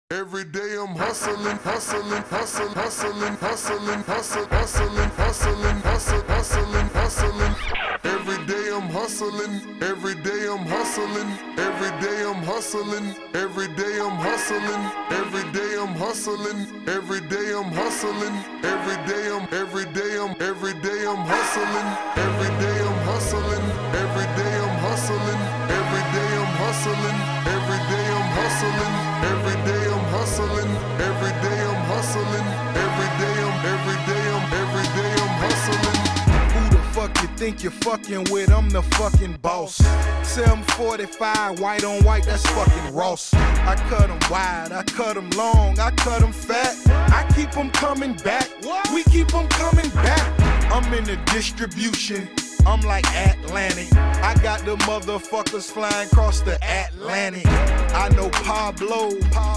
Every day I'm hustling, hustling, hustling, hustling, hustling, hustling, hustling, hustling, hustling, hustling, hustling. Every day I'm hustling, every day I'm hustling, every day I'm hustling, every day I'm hustling, every day I'm hustling, every day I'm hustling, every day I'm every day I'm every day I'm hustling, every day I'm hustling, every day I'm hustling, every day I'm hustling, every day I'm hustling, every day I'm hustling, every day I'm hustling, every day I'm hustling. Who the fuck you think you're fucking with? I'm the fucking boss. 745, white on white, that's fucking Ross. I cut them wide, I cut them long, I cut them fat. I keep them coming back, we keep them coming back. I'm in the distribution, I'm like Atlantic. I got the motherfuckers flying across the Atlantic. I know Pablo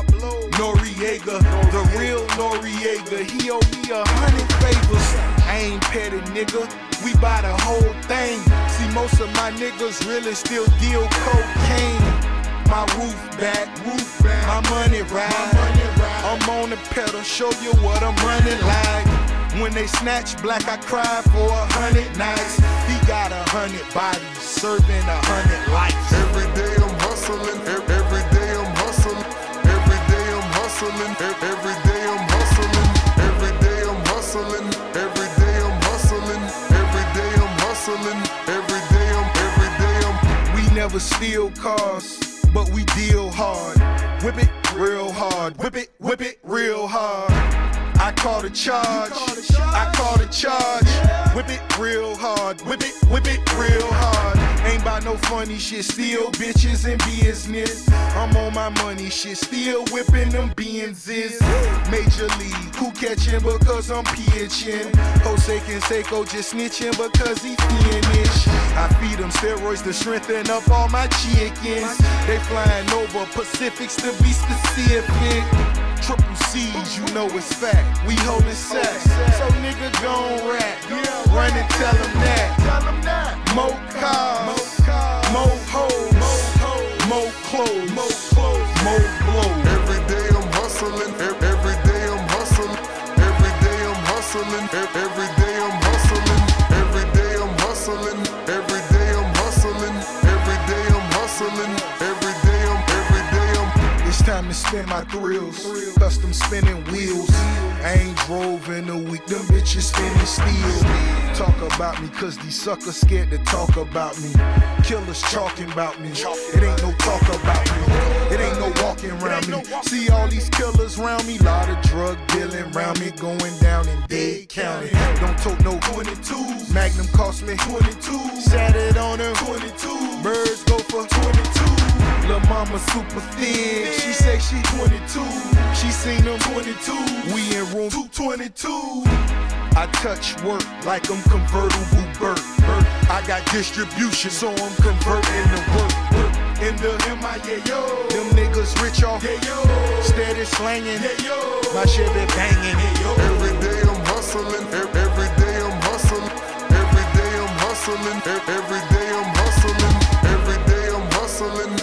Noriega, the real Noriega. He owe me 100 favors. I ain't petty, nigga. We buy the whole thing. See, most of my niggas really still deal cocaine. My roof back, my money ride. I'm on the pedal, show you what I'm running like. When they snatch black, I cry for 100 nights. He got 100 bodies, serving 100 lives. Every day I'm hustling, every day I'm hustling, every day I'm hustling, every day I'm hustling, every day I'm hustling, every day I'm hustling, every day I'm hustling, every day I'm. We never steal cars, but we deal hard. Whip it real hard, whip it real hard. I call the charge, I call the charge. Whip it real hard, whip it real hard. Ain't by no funny shit, still bitches in business. I'm on my money shit, still whipping them Benzes. Major league, who catching because I'm pitching? Jose Canseco just snitching because he finished. I feed them steroids to strengthen up all my chickens. They flying over Pacifics to be specific. Triple C's, you know it's fact. We holding sacks, so nigga gon' rap. Run and tell them that. More cars, more hoes, more clothes, more blows. Every day I'm hustling, every day I'm hustling, every day I'm hustling, every day I'm hustling, every day I'm hustling, every day I'm hustling, every day I'm hustling, every day I'm. It's time to spin my thrills, custom spinning wheels. I ain't drove in a week, them bitches spinning steel. Talk about me, cause these suckers scared to talk about me. Killers talking about me, it ain't no talk about me. It ain't no walking around me. See all these killers around me, lot of drug dealing around me, going down in Dade County. Don't tote no 22s, Magnum cost me 22. Sat it on her 22, birds go for 22. Lil' mama super thin, she say she 22. She seen them 22, we in room 222. I touch work like I'm convertible Burt. I got distribution, so I'm converting to work. In the MIA, yo. Them niggas rich off, steady slanging, my shit be banging. Every day I'm hustling, every day I'm hustling, every day I'm hustling, every day I'm hustling, every day I'm hustling.